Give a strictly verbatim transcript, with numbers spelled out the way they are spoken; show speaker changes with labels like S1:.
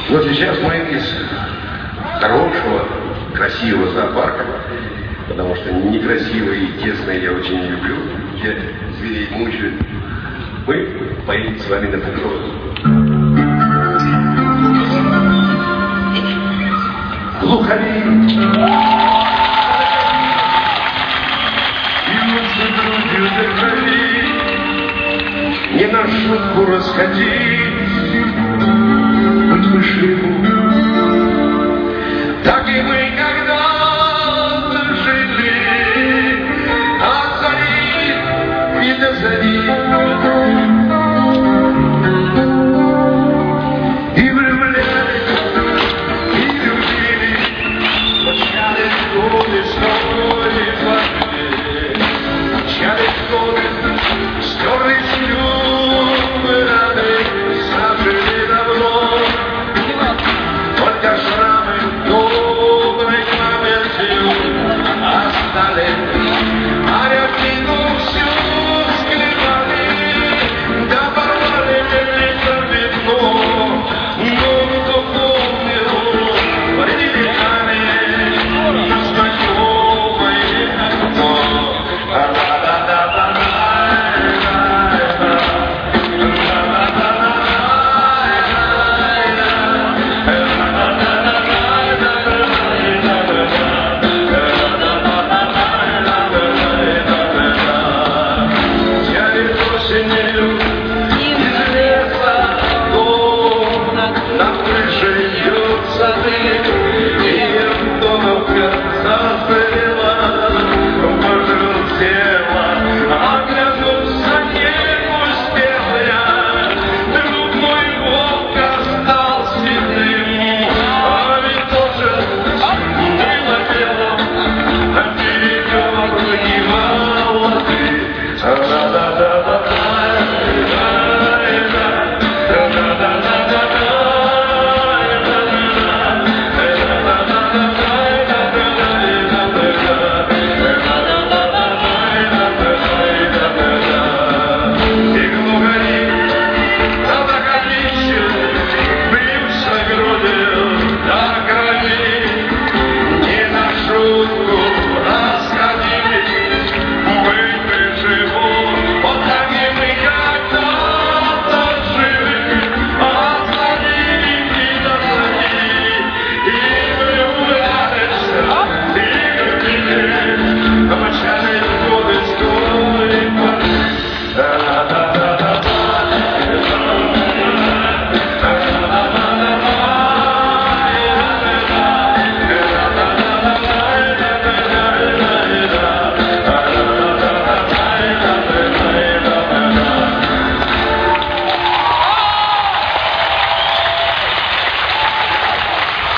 S1: Но сейчас мы из хорошего, красивого зоопарка, потому что некрасивые и тесные я очень не люблю, где зверей мучают, мы поедем с вами на природу. Глухари! Бьются грудью до крови, не на шутку расходить, быть вышли